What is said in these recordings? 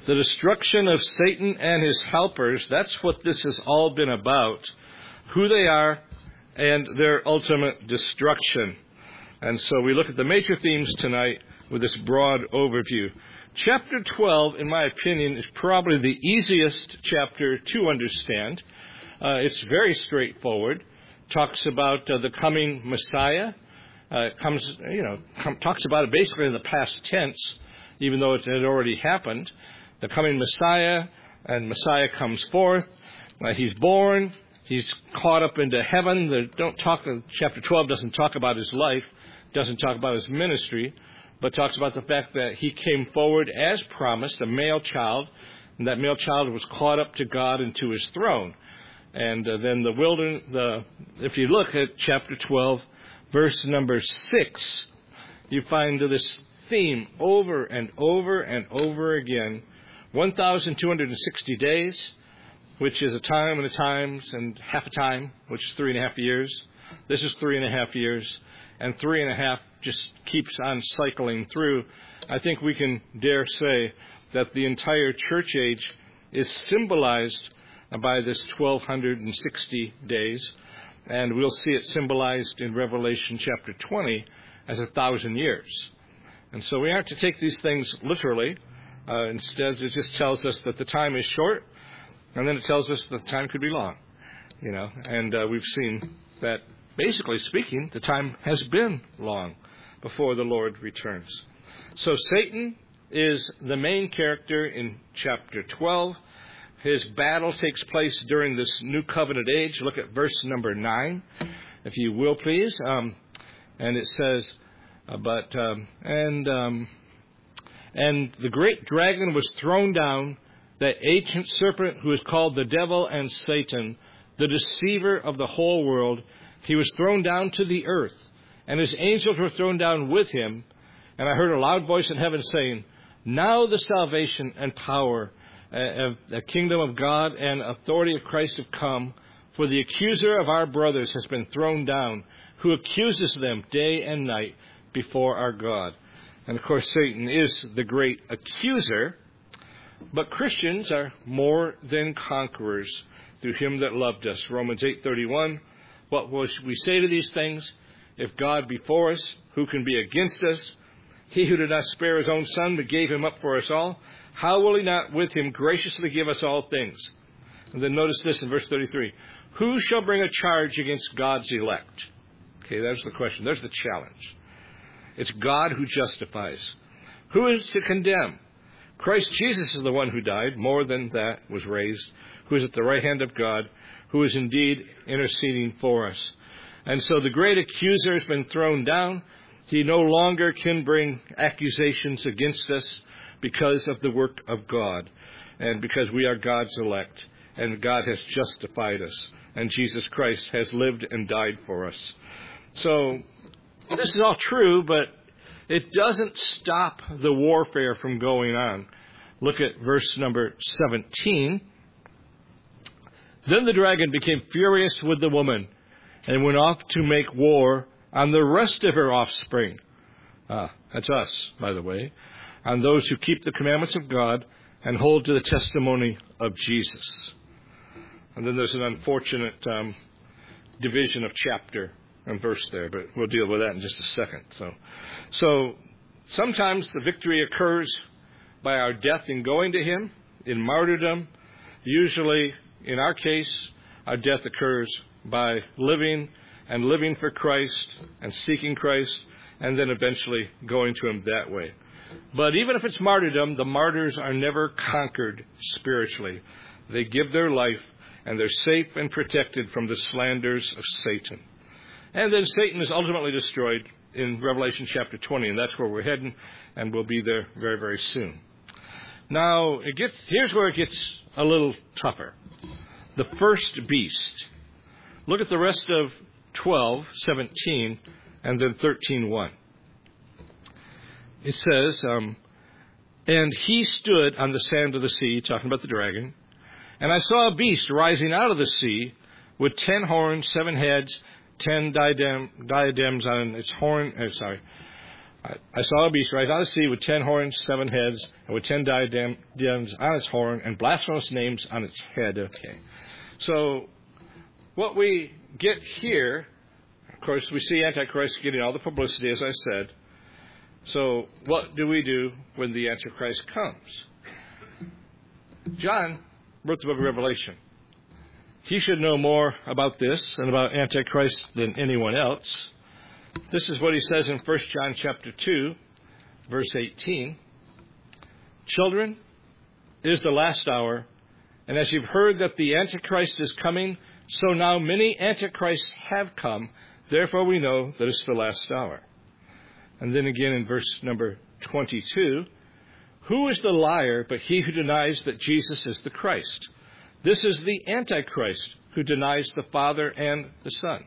The destruction of Satan and his helpers, that's what this has all been about. Who they are and their ultimate destruction. And so we look at the major themes tonight with this broad overview. Chapter 12, in my opinion, is probably the easiest chapter to understand. It's very straightforward. Talks about the coming Messiah. Talks about it basically in the past tense, even though it had already happened. The coming Messiah, and Messiah comes forth. He's born. He's caught up into heaven. Chapter 12 doesn't talk about his life, doesn't talk about his ministry, but talks about the fact that he came forward as promised, a male child, and that male child was caught up to God and to his throne. And then if you look at chapter 12, verse number 6, you find this theme over and over and over again. 1,260 days, which is a time and a times and half a time, which is 3.5 years. This is 3.5 years, and 3.5 just keeps on cycling through. I think we can dare say that the entire church age is symbolized by this 1,260 days, and we'll see it symbolized in Revelation chapter 20 as 1,000 years. And so we aren't to take these things literally. Instead, it just tells us that the time is short, and then it tells us the time could be long. And we've seen that, basically speaking, the time has been long before the Lord returns. So Satan is the main character in chapter 12. His battle takes place during this new covenant age. Look at verse number 9, if you will, please. And it says, and the great dragon was thrown down, that ancient serpent who is called the devil and Satan, the deceiver of the whole world. He was thrown down to the earth, and his angels were thrown down with him. And I heard a loud voice in heaven saying, now the salvation and power of the kingdom of God and authority of Christ have come, for the accuser of our brothers has been thrown down, who accuses them day and night before our God. And of course, Satan is the great accuser, but Christians are more than conquerors through him that loved us. Romans 8:31, what will we say to these things? If God be for us, who can be against us? He who did not spare his own son, but gave him up for us all, how will he not with him graciously give us all things? And then notice this in verse 33. Who shall bring a charge against God's elect? Okay, there's the question. There's the challenge. It's God who justifies. Who is to condemn? Christ Jesus is the one who died, more than that was raised, who is at the right hand of God, who is indeed interceding for us. And so the great accuser has been thrown down. He no longer can bring accusations against us because of the work of God and because we are God's elect and God has justified us and Jesus Christ has lived and died for us. So this is all true, but it doesn't stop the warfare from going on. Look at verse number 17. Then the dragon became furious with the woman and went off to make war on the rest of her offspring. That's us, by the way. On those who keep the commandments of God and hold to the testimony of Jesus. And then there's an unfortunate division of chapter and verse there, but we'll deal with that in just a second. So sometimes the victory occurs by our death in going to him, in martyrdom. Usually, in our case, our death occurs by living for Christ and seeking Christ, and then eventually going to him that way. But even if it's martyrdom, the martyrs are never conquered spiritually. They give their life, and they're safe and protected from the slanders of Satan. And then Satan is ultimately destroyed in Revelation chapter 20, and that's where we're heading, and we'll be there very, very soon. Now, here's where it gets a little tougher. The first beast. Look at the rest of 12:17, and then 13:1. It says, and he stood on the sand of the sea, talking about the dragon, and I saw a beast rising out of the sea with 10 horns, 7 heads, 10 diadems on its horn. I saw a beast rise out of the sea with 10 horns, 7 heads, and with 10 diadems on its horn, and blasphemous names on its head. Okay. So what we get here, of course, we see Antichrist getting all the publicity, as I said. So what do we do when the Antichrist comes? John wrote the book of Revelation. He should know more about this and about Antichrist than anyone else. This is what he says in 1 John chapter 2, verse 18. Children, it is the last hour, and as you've heard that the Antichrist is coming, so now many Antichrists have come. Therefore we know that it's the last hour. And then again in verse number 22, who is the liar but he who denies that Jesus is the Christ? This is the Antichrist who denies the Father and the Son.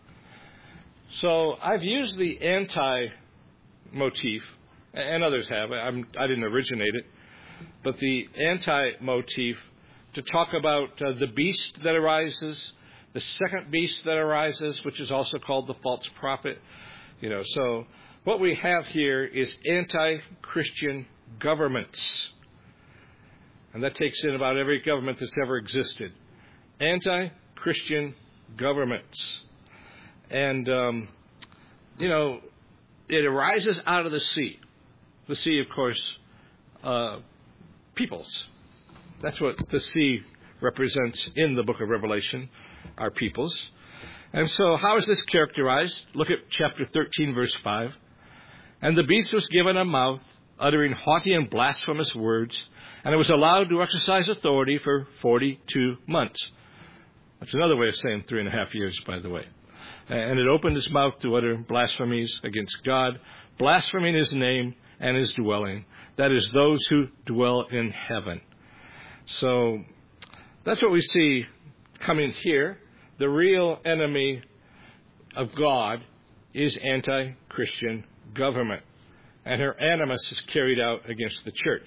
So I've used the anti-motif, and others have. I didn't originate it, but the anti-motif to talk about the beast that arises, the second beast that arises, which is also called the false prophet. So what we have here is anti-Christian governments. And that takes in about every government that's ever existed. Anti-Christian governments. And, it arises out of the sea. The sea, of course, peoples. That's what the sea represents in the book of Revelation, our peoples. And so how is this characterized? Look at chapter 13, verse 5. And the beast was given a mouth, uttering haughty and blasphemous words, and it was allowed to exercise authority for 42 months. That's another way of saying 3.5 years, by the way. And it opened its mouth to utter blasphemies against God, blaspheming his name and his dwelling. That is, those who dwell in heaven. So that's what we see coming here. The real enemy of God is anti-Christian government. And her animus is carried out against the church.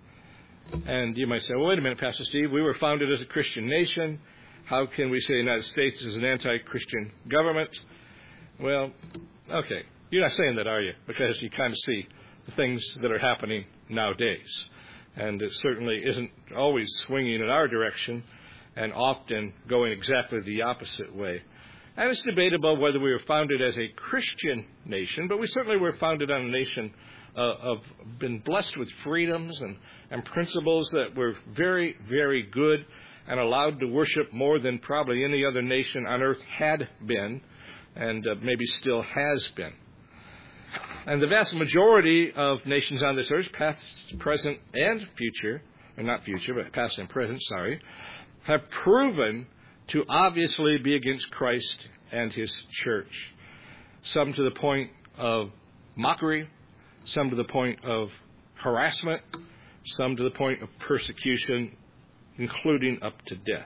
And you might say, well, wait a minute, Pastor Steve, we were founded as a Christian nation. How can we say the United States is an anti-Christian government? Well, okay. You're not saying that, are you? Because you kind of see the things that are happening nowadays. And it certainly isn't always swinging in our direction and often going exactly the opposite way. And it's debatable whether we were founded as a Christian nation, but we certainly were founded on a nation of been blessed with freedoms and principles that were very, very good and allowed to worship more than probably any other nation on earth had been and maybe still has been. And the vast majority of nations on this earth, past, present, and future, or not future, but past and present, have proven to obviously be against Christ and his church. Some to the point of mockery, some to the point of harassment, some to the point of persecution, including up to death.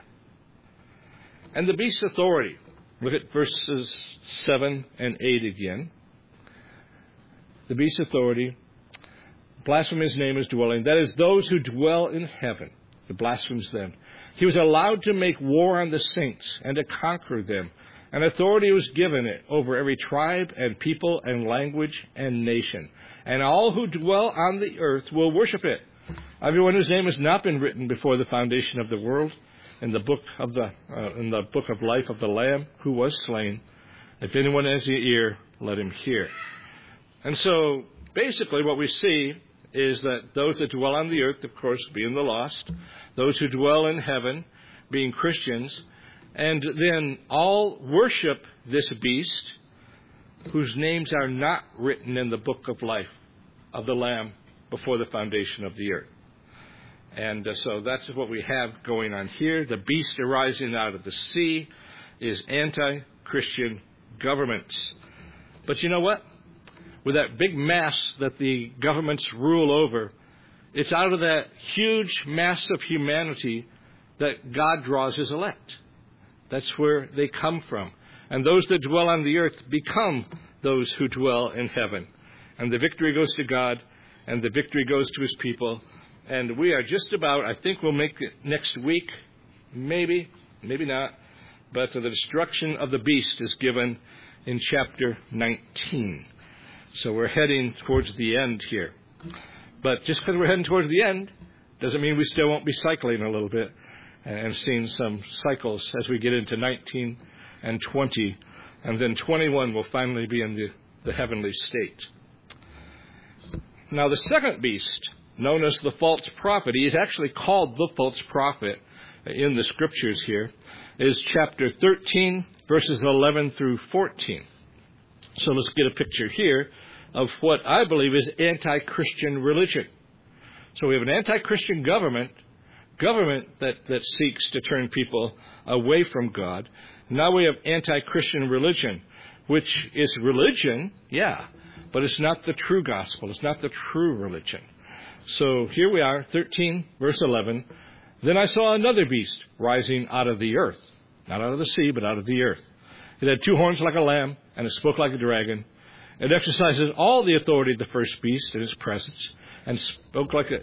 And the beast's authority. Look at verses 7 and 8 again. The beast's authority, blaspheme his name is dwelling. That is, those who dwell in heaven. It blasphemes them. He was allowed to make war on the saints and to conquer them. And authority was given it over every tribe and people and language and nation. And all who dwell on the earth will worship it. Everyone whose name has not been written before the foundation of the world in the book of life of the Lamb who was slain. If anyone has the ear, let him hear. And so basically what we see is that those that dwell on the earth, of course, being the lost, those who dwell in heaven, being Christians, and then all worship this beast whose names are not written in the book of life of the Lamb before the foundation of the earth. And so that's what we have going on here. The beast arising out of the sea is anti-Christian governments. But you know what? With that big mass that the governments rule over, it's out of that huge mass of humanity that God draws his elect. That's where they come from. And those that dwell on the earth become those who dwell in heaven. And the victory goes to God, and the victory goes to his people. And we are just about, I think we'll make it next week, maybe not, but the destruction of the beast is given in chapter 19. So we're heading towards the end here. But just because we're heading towards the end doesn't mean we still won't be cycling a little bit and seeing some cycles as we get into 19 and 20. And then 21 will finally be in the heavenly state. Now the second beast, known as the false prophet, he is actually called the false prophet in the scriptures here, is chapter 13, verses 11 through 14. So let's get a picture here of what I believe is anti-Christian religion. So we have an anti-Christian government that seeks to turn people away from God. Now we have anti-Christian religion, which is religion, yeah, but it's not the true gospel. It's not the true religion. So here we are, 13, verse 11. Then I saw another beast rising out of the earth, not out of the sea, but out of the earth. It had 2 horns like a lamb, and it spoke like a dragon. It exercises all the authority of the first beast in its presence, and spoke like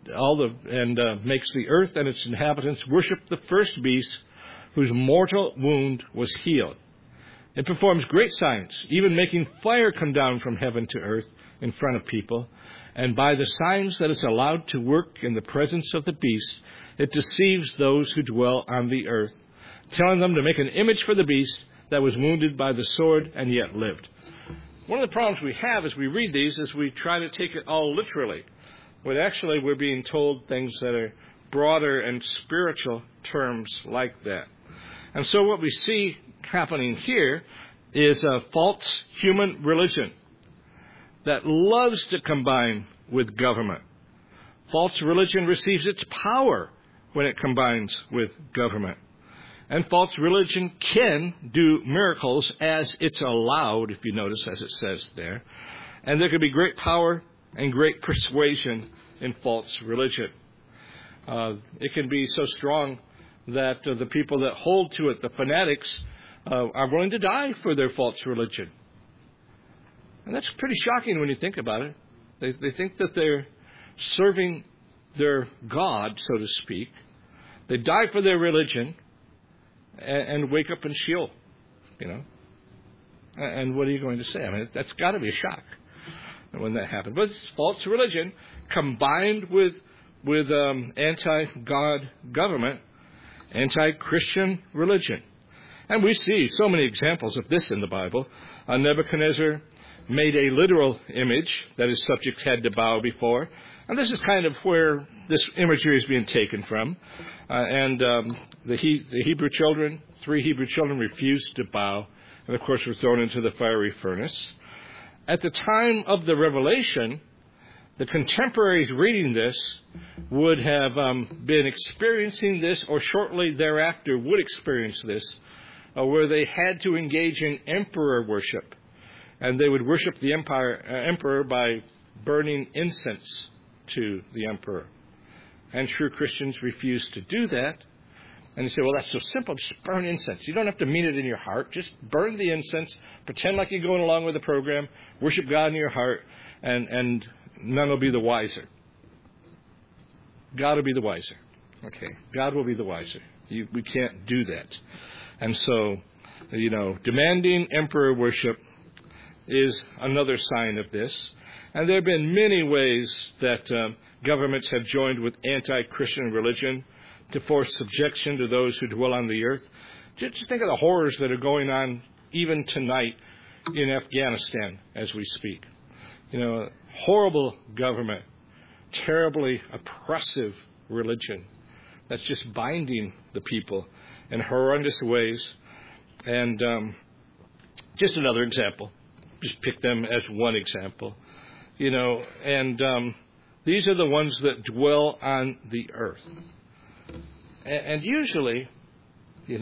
makes the earth and its inhabitants worship the first beast, whose mortal wound was healed. It performs great signs, even making fire come down from heaven to earth in front of people. And by the signs that it's allowed to work in the presence of the beast, it deceives those who dwell on the earth, telling them to make an image for the beast that was wounded by the sword and yet lived. One of the problems we have as we read these is we try to take it all literally, but actually we're being told things that are broader and spiritual terms like that. And so what we see happening here is a false human religion that loves to combine with government. False religion receives its power when it combines with government. And false religion can do miracles as it's allowed, if you notice, as it says there. And there can be great power and great persuasion in false religion. It can be so strong that the people that hold to it, the fanatics, are willing to die for their false religion. And that's pretty shocking when you think about it. They think that they're serving their God, so to speak. They die for their religion and wake up in Sheol, you know. And what are you going to say? I mean, that's got to be a shock when that happens. But it's false religion combined with anti-God government, anti-Christian religion. And we see so many examples of this in the Bible. Nebuchadnezzar made a literal image that his subjects had to bow before. And this is kind of where this imagery is being taken from. The Hebrew children, 3 Hebrew children, refused to bow, and of course were thrown into the fiery furnace. At the time of the revelation, the contemporaries reading this would have been experiencing this, or shortly thereafter would experience this, where they had to engage in emperor worship. And they would worship the emperor by burning incense to the emperor. And true Christians refuse to do that. And you say, well, that's so simple. Just burn incense. You don't have to mean it in your heart. Just burn the incense. Pretend like you're going along with the program. Worship God in your heart. And none will be the wiser. God will be the wiser. Okay. God will be the wiser. We can't do that. And so, demanding emperor worship is another sign of this. And there have been many ways that governments have joined with anti-Christian religion to force subjection to those who dwell on the earth. Just think of the horrors that are going on even tonight in Afghanistan as we speak. Horrible government, terribly oppressive religion that's just binding the people in horrendous ways. And just another example. Just pick them as one example. These are the ones that dwell on the earth. And usually, we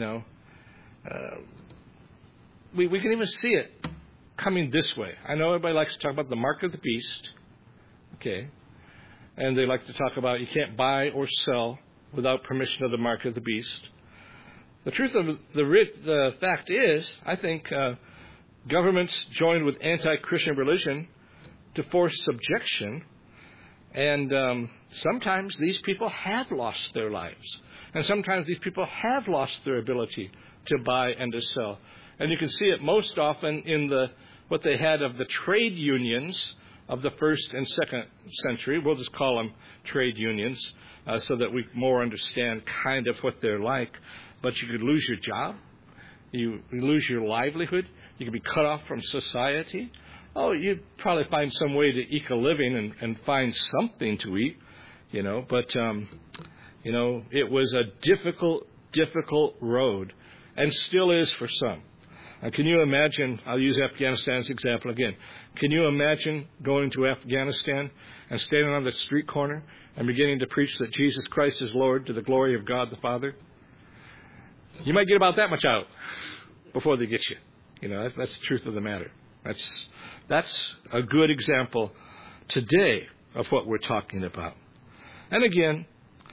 can even see it coming this way. I know everybody likes to talk about the mark of the beast, okay? And they like to talk about you can't buy or sell without permission of the mark of the beast. The truth of the fact is, I think governments join with anti-Christian religion to force subjection, and sometimes these people have lost their lives. And sometimes these people have lost their ability to buy and to sell. And you can see it most often in the what they had of the trade unions of the first and second century. We'll just call them trade unions so that we more understand kind of what they're like. But you could lose your job. You lose your livelihood. You could be cut off from society. Oh, you'd probably find some way to eke a living and find something to eat, But, it was a difficult road, and still is for some. Can you imagine, I'll use Afghanistan as an example again. Can you imagine going to Afghanistan and standing on the street corner and beginning to preach that Jesus Christ is Lord to the glory of God the Father? You might get about that much out before they get you. That's the truth of the matter. That's a good example today of what we're talking about. And again,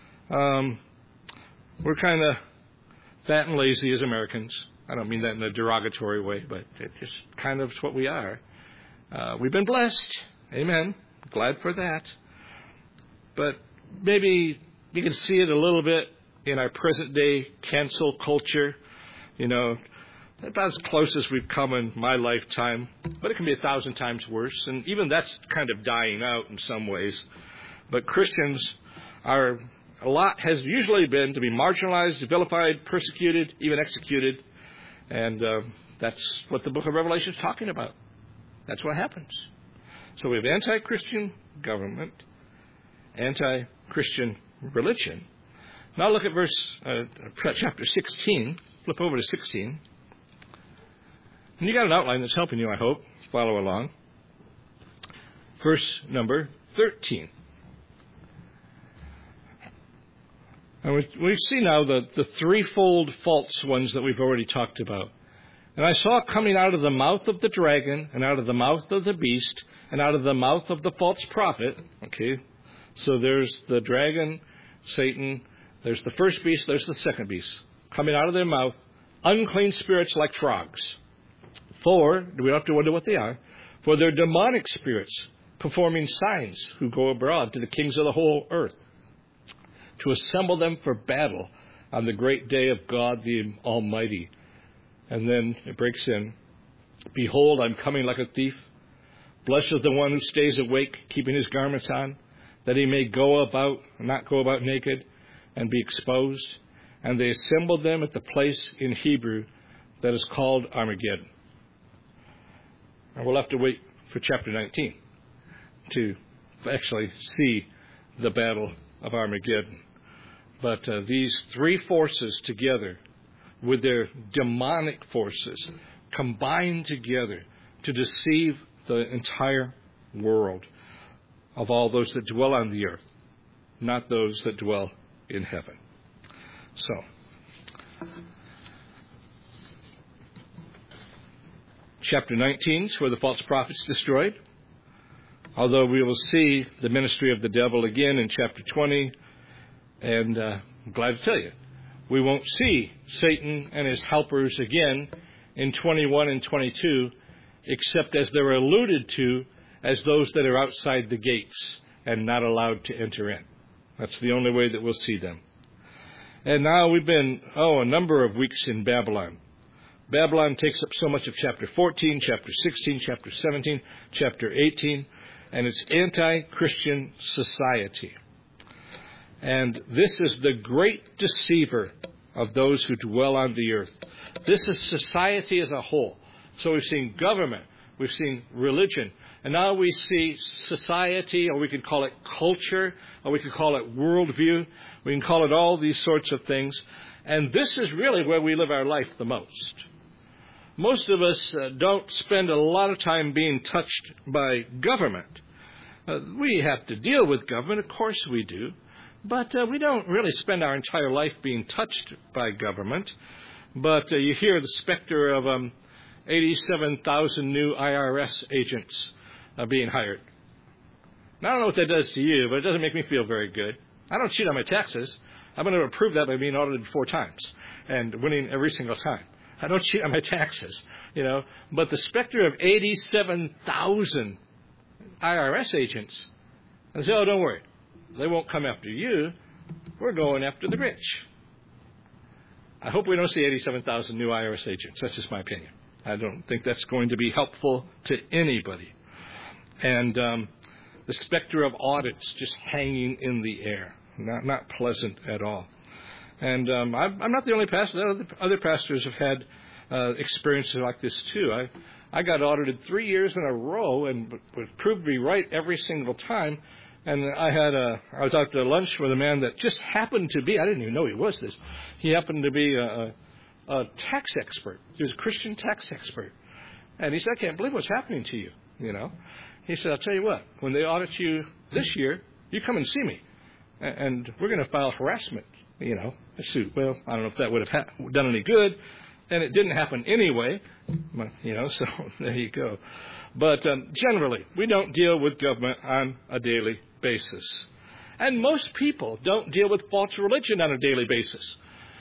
we're kind of fat and lazy as Americans. I don't mean that in a derogatory way, but it's just kind of what we are. We've been blessed. Amen. Glad for that. But maybe you can see it a little bit in our present day cancel culture. About as close as we've come in my lifetime. But it can be 1,000 times worse. And even that's kind of dying out in some ways. But Christians a lot has usually been to be marginalized, vilified, persecuted, even executed. And that's what the book of Revelation is talking about. That's what happens. So we have anti-Christian government, anti-Christian religion. Now look at chapter 16. Flip over to 16. And you got an outline that's helping you, I hope. Follow along. Verse number 13. And we see now the threefold false ones that we've already talked about. And I saw coming out of the mouth of the dragon, and out of the mouth of the beast, and out of the mouth of the false prophet. Okay, so there's the dragon, Satan. There's the first beast, there's the second beast. Coming out of their mouth, unclean spirits like frogs. For, we don't have to wonder what they are, for they're demonic spirits, performing signs, who go abroad to the kings of the whole earth, to assemble them for battle on the great day of God the Almighty. And then it breaks in. Behold, I'm coming like a thief. Blessed is the one who stays awake, keeping his garments on, that he may not go about naked and be exposed. And they assembled them at the place in Hebrew that is called Armageddon. And we'll have to wait for chapter 19 to actually see the battle of Armageddon. But these three forces together, with their demonic forces, combine together to deceive the entire world of all those that dwell on the earth, not those that dwell in heaven. So, chapter 19 is where the false prophet's destroyed. Although we will see the ministry of the devil again in chapter 20. And I'm glad to tell you, we won't see Satan and his helpers again in 21 and 22, except as they're alluded to as those that are outside the gates and not allowed to enter in. That's the only way that we'll see them. And now we've been, a number of weeks in Babylon. Babylon takes up so much of chapter 14, chapter 16, chapter 17, chapter 18, and it's anti-Christian society. And this is the great deceiver of those who dwell on the earth. This is society as a whole. So we've seen government, we've seen religion, and now we see society, or we could call it culture, or we could call it worldview. We can call it all these sorts of things. And this is really where we live our life the most. Most of us don't spend a lot of time being touched by government. We have to deal with government, of course we do. But we don't really spend our entire life being touched by government. But you hear the specter of 87,000 new IRS agents being hired. Now, I don't know what that does to you, but it doesn't make me feel very good. I don't cheat on my taxes. I'm going to prove that by being audited 4 times and winning every single time. I don't cheat on my taxes, But the specter of 87,000 IRS agents, I say, don't worry. They won't come after you. We're going after the rich. I hope we don't see 87,000 new IRS agents. That's just my opinion. I don't think that's going to be helpful to anybody. And the specter of audits just hanging in the air. Not pleasant at all. And I'm not the only pastor. Other pastors have had experiences like this too. I got audited 3 years in a row and was proved to be right every single time. And I was out to lunch with a man that just happened to be, I didn't even know he was this. He happened to be a tax expert. He was a Christian tax expert. And he said, I can't believe what's happening to you, you know. He said, I'll tell you what, when they audit you this year, you come and see me. And we're going to file harassment, you know, a suit. Well, I don't know if that would have done any good. And it didn't happen anyway, you know, so there you go. But generally, we don't deal with government on a daily basis. And most people don't deal with false religion on a daily basis.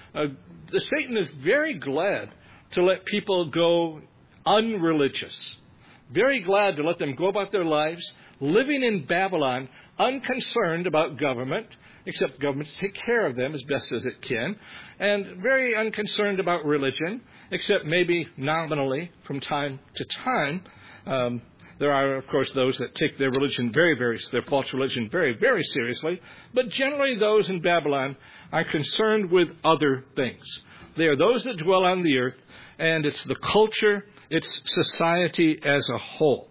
Satan is very glad to let people go unreligious. Very glad to let them go about their lives living in Babylon, unconcerned about government, except government to take care of them as best as it can, and very unconcerned about religion, except maybe nominally from time to time. There are, of course, those that take their religion their false religion very, very seriously, but generally those in Babylon are concerned with other things. They are those that dwell on the earth, and it's the culture, it's society as a whole.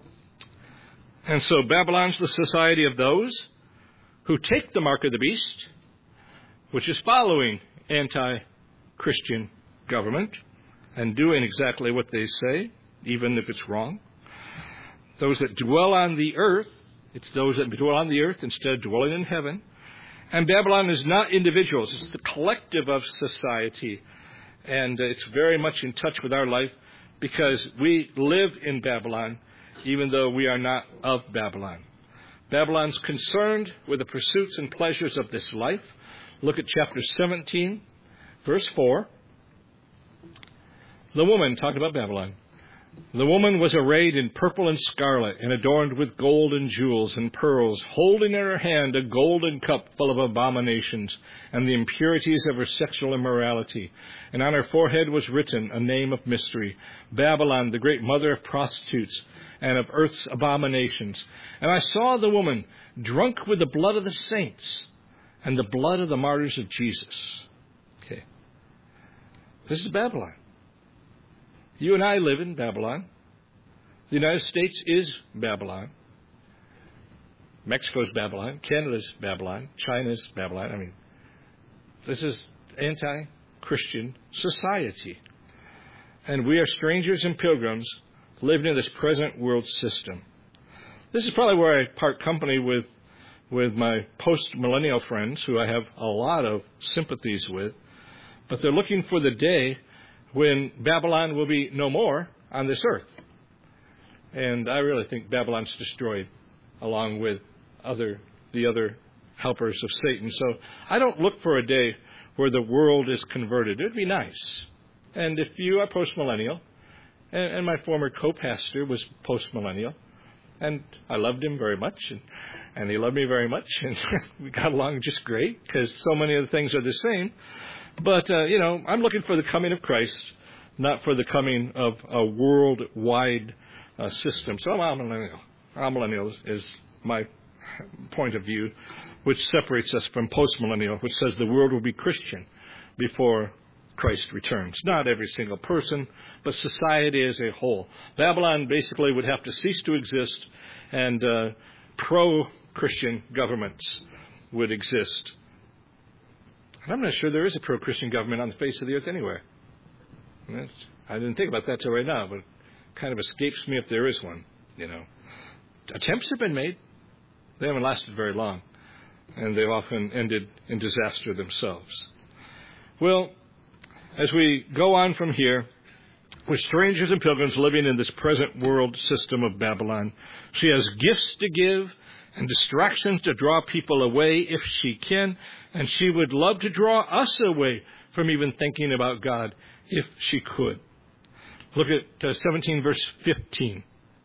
And so Babylon's the society of those who take the mark of the beast, which is following anti-Christian government and doing exactly what they say, even if it's wrong. Those that dwell on the earth, it's those that dwell on the earth instead of dwelling in heaven. And Babylon is not individuals, it's the collective of society. And it's very much in touch with our life because we live in Babylon, even though we are not of Babylon. Babylon's concerned with the pursuits and pleasures of this life. Look at chapter 17, verse 4. The woman, talking about Babylon, the woman was arrayed in purple and scarlet and adorned with gold and jewels and pearls, holding in her hand a golden cup full of abominations and the impurities of her sexual immorality. And on her forehead was written a name of mystery, Babylon, the great mother of prostitutes and of earth's abominations. And I saw the woman drunk with the blood of the saints and the blood of the martyrs of Jesus. Okay. This is Babylon. You and I live in Babylon. The United States is Babylon. Mexico's Babylon. Canada's Babylon. China's Babylon. I mean, this is anti-Christian society. And we are strangers and pilgrims living in this present world system. This is probably where I part company with my post-millennial friends, who I have a lot of sympathies with. But they're looking for the day when Babylon will be no more on this earth. And I really think Babylon's destroyed along with the other helpers of Satan. So I don't look for a day where the world is converted. It would be nice. And if you are postmillennial, and my former co-pastor was postmillennial, and I loved him very much, and he loved me very much, and we got along just great because so many of the things are the same. But, I'm looking for the coming of Christ, not for the coming of a worldwide system. So I'm amillennial. Amillennial is my point of view, which separates us from postmillennial, which says the world will be Christian before Christ returns. Not every single person, but society as a whole. Babylon basically would have to cease to exist, and pro-Christian governments would exist. And I'm not sure there is a pro-Christian government on the face of the earth anywhere. I didn't think about that till right now, but it kind of escapes me if there is one, Attempts have been made. They haven't lasted very long, and they've often ended in disaster themselves. Well, as we go on from here, we're strangers and pilgrims living in this present world system of Babylon. She has gifts to give and distractions to draw people away if she can, and she would love to draw us away from even thinking about God if she could. Look at 17 verse 15.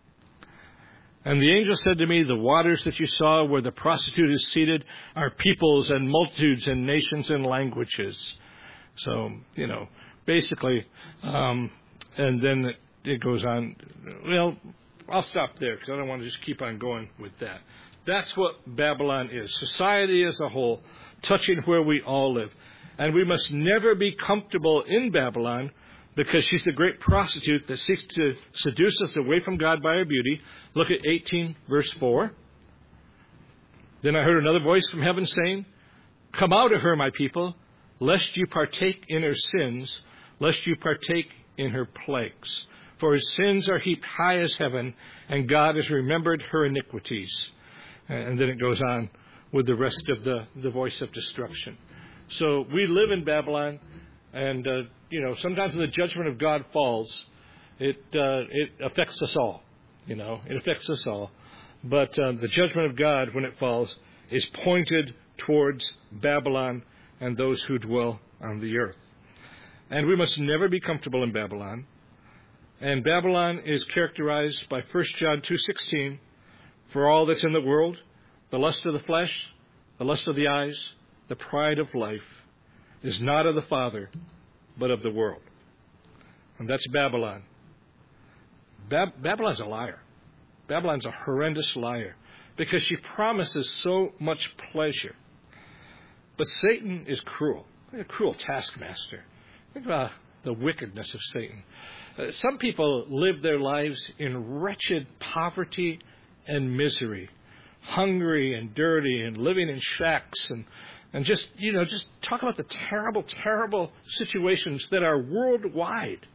And the angel said to me, the waters that you saw where the prostitute is seated are peoples and multitudes and nations and languages. So, basically, And then it goes on. Well, I'll stop there because I don't want to just keep on going with that. That's what Babylon is. Society as a whole, touching where we all live. And we must never be comfortable in Babylon because she's the great prostitute that seeks to seduce us away from God by her beauty. Look at 18, verse 4. Then I heard another voice from heaven saying, "Come out of her, my people, lest you partake in her sins, lest you partake in her plagues. For her sins are heaped high as heaven, and God has remembered her iniquities." And then it goes on with the rest of the voice of destruction. So we live in Babylon, and sometimes when the judgment of God falls, it affects us all. It affects us all. But the judgment of God, when it falls, is pointed towards Babylon and those who dwell on the earth. And we must never be comfortable in Babylon. And Babylon is characterized by 1 John 2:16, "For all that's in the world, the lust of the flesh, the lust of the eyes, the pride of life, is not of the Father, but of the world." And that's Babylon. Babylon's a liar. Babylon's a horrendous liar because she promises so much pleasure. But Satan is cruel. He's a cruel taskmaster. Think about the wickedness of Satan. Some people live their lives in wretched poverty and misery, hungry and dirty and living in shacks and just talk about the terrible, terrible situations that are worldwide.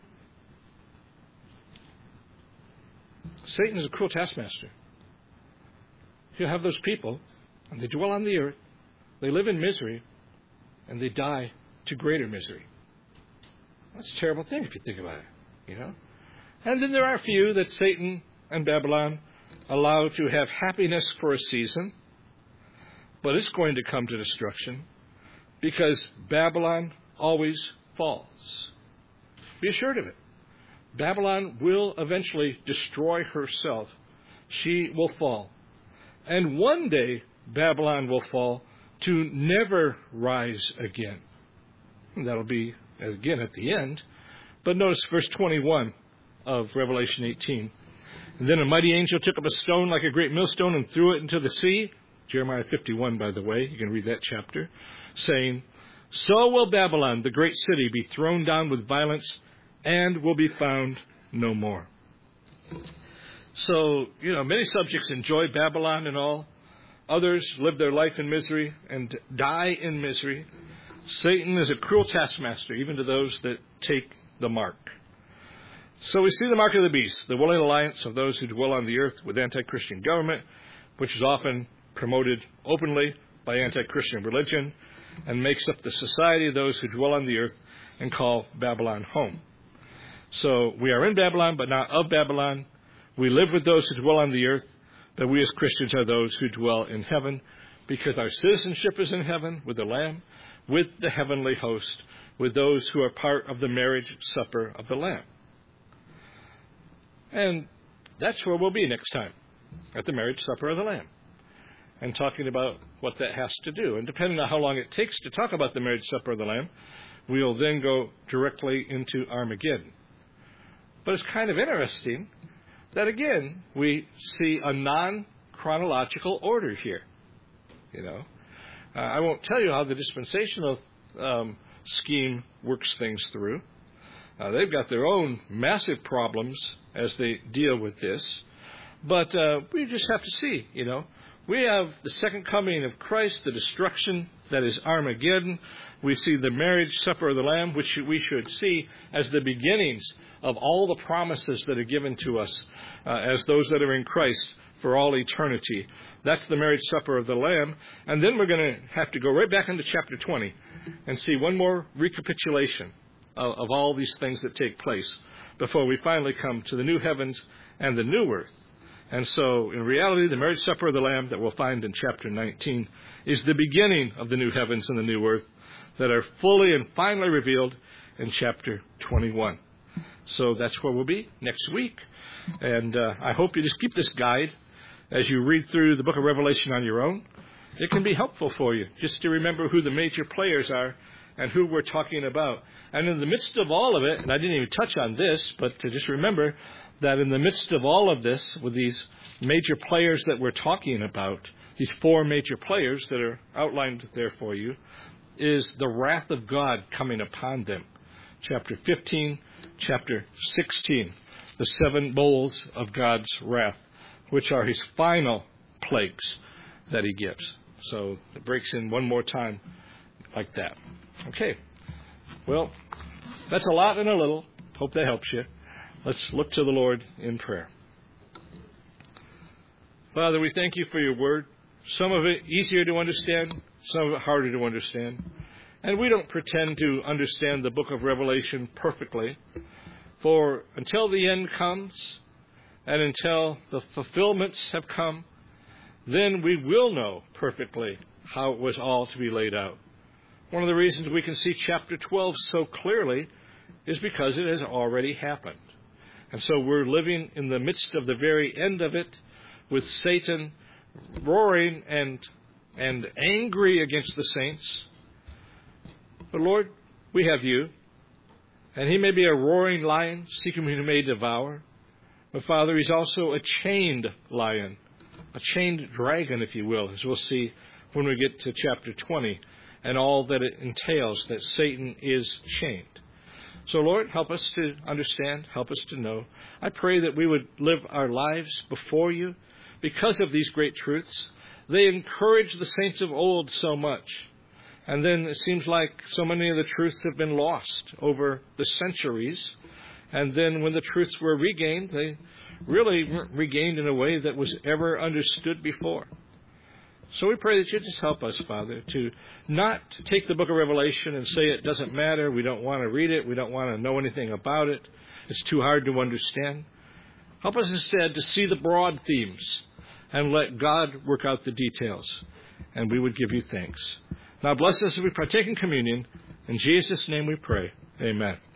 Satan is a cruel taskmaster. He'll have those people, and they dwell on the earth, they live in misery, and they die to greater misery. That's a terrible thing if you think about it, And then there are a few that Satan and Babylon allow to have happiness for a season, but it's going to come to destruction because Babylon always falls. Be assured of it. Babylon will eventually destroy herself. She will fall. And one day, Babylon will fall to never rise again. And that'll be, again, at the end. But notice verse 21 of Revelation 18. "And then a mighty angel took up a stone like a great millstone and threw it into the sea." Jeremiah 51, by the way. You can read that chapter. Saying, "So will Babylon, the great city, be thrown down with violence and will be found no more." So, many subjects enjoy Babylon and all. Others live their life in misery and die in misery. Satan is a cruel taskmaster, even to those that take the mark. So we see the mark of the beast, the willing alliance of those who dwell on the earth with anti-Christian government, which is often promoted openly by anti-Christian religion and makes up the society of those who dwell on the earth and call Babylon home. So we are in Babylon, but not of Babylon. We live with those who dwell on the earth, but we as Christians are those who dwell in heaven because our citizenship is in heaven with the Lamb, with the heavenly host, with those who are part of the marriage supper of the Lamb. And that's where we'll be next time, at the marriage supper of the Lamb, and talking about what that has to do. And depending on how long it takes to talk about the marriage supper of the Lamb, we'll then go directly into Armageddon. But it's kind of interesting that, again, we see a non-chronological order here. I won't tell you how the dispensational scheme works things through. They've got their own massive problems as they deal with this. But we just have to see, We have the second coming of Christ, the destruction that is Armageddon. We see the marriage supper of the Lamb, which we should see as the beginnings of all the promises that are given to us as those that are in Christ for all eternity. That's the marriage supper of the Lamb. And then we're going to have to go right back into chapter 20 and see one more recapitulation of all these things that take place before we finally come to the new heavens and the new earth. And so, in reality, the marriage supper of the Lamb that we'll find in chapter 19 is the beginning of the new heavens and the new earth that are fully and finally revealed in chapter 21. So that's where we'll be next week. And I hope you just keep this guide as you read through the book of Revelation on your own. It can be helpful for you just to remember who the major players are and who we're talking about. And in the midst of all of it, and I didn't even touch on this, but to just remember that in the midst of all of this, with these major players that we're talking about, these four major players that are outlined there for you, is the wrath of God coming upon them. Chapter 15, chapter 16, the 7 bowls of God's wrath, which are his final plagues that he gives. So it breaks in one more time like that. Okay. Well, that's a lot and a little. Hope that helps you. Let's look to the Lord in prayer. Father, we thank you for your word. Some of it easier to understand, some of it harder to understand. And we don't pretend to understand the book of Revelation perfectly. For until the end comes, and until the fulfillments have come, then we will know perfectly how it was all to be laid out. One of the reasons we can see chapter 12 so clearly is because it has already happened. And so we're living in the midst of the very end of it, with Satan roaring and angry against the saints. But Lord, we have you, and he may be a roaring lion, seeking whom he may devour. But Father, he's also a chained lion, a chained dragon, if you will, as we'll see when we get to chapter 20, and all that it entails, that Satan is chained. So Lord, help us to understand, help us to know. I pray that we would live our lives before you because of these great truths. They encourage the saints of old so much. And then it seems like so many of the truths have been lost over the centuries. And then when the truths were regained, they really weren't regained in a way that was ever understood before. So we pray that you just help us, Father, to not take the book of Revelation and say it doesn't matter, we don't want to read it, we don't want to know anything about it, it's too hard to understand. Help us instead to see the broad themes and let God work out the details, and we would give you thanks. Now bless us as we partake in communion. In Jesus' name we pray. Amen.